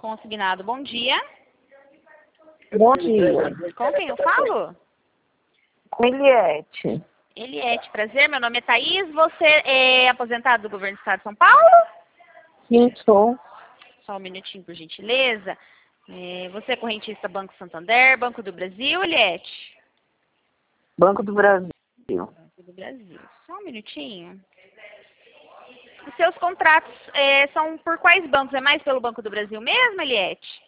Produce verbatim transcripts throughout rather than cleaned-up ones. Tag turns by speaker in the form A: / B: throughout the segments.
A: Consignado, bom dia.
B: Bom dia.
A: Com quem eu falo?
B: Com Eliette.
A: Eliette, prazer. Meu nome é Thaís. Você é aposentado do governo do estado de São Paulo?
B: Sim, sou.
A: Só um minutinho, por gentileza. É, você é correntista Banco Santander, Banco do Brasil, Eliette?
B: Banco do Brasil.
A: Banco do Brasil. Só um minutinho. Os seus contratos é, são por quais bancos? É mais pelo Banco do Brasil mesmo, Eliette?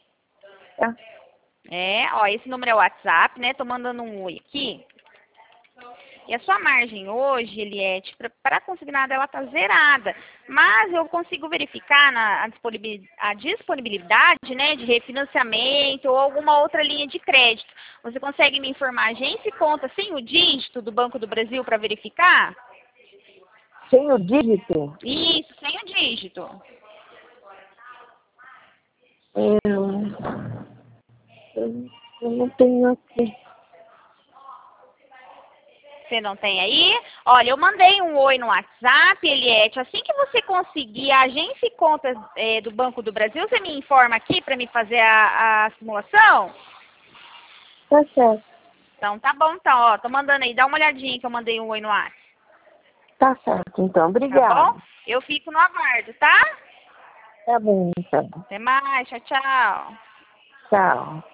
B: É.
A: É, ó, esse número é o WhatsApp, né? Tô mandando um oi aqui. E a sua margem hoje, Eliette, para consignada, ela tá zerada. Mas eu consigo verificar na, a, disponibilidade, a disponibilidade, né, de refinanciamento ou alguma outra linha de crédito. Você consegue me informar agência e conta sem o dígito do Banco do Brasil para verificar?
B: Sem o dígito?
A: Isso, sem o dígito.
B: Eu, eu, eu não tenho aqui.
A: Você não tem aí? Olha, eu mandei um oi no WhatsApp, Eliette. Assim que você conseguir a agência e contas é, do Banco do Brasil, você me informa aqui para me fazer a, a simulação?
B: Tá certo.
A: Então tá bom, então, ó. Tô mandando aí, dá uma olhadinha que eu mandei um oi no WhatsApp.
B: Tá certo, então.
A: Tá
B: Obrigada.
A: bom? Eu fico no aguardo, tá?
B: Tá bom, então.
A: Até mais, tchau, tchau.
B: Tchau.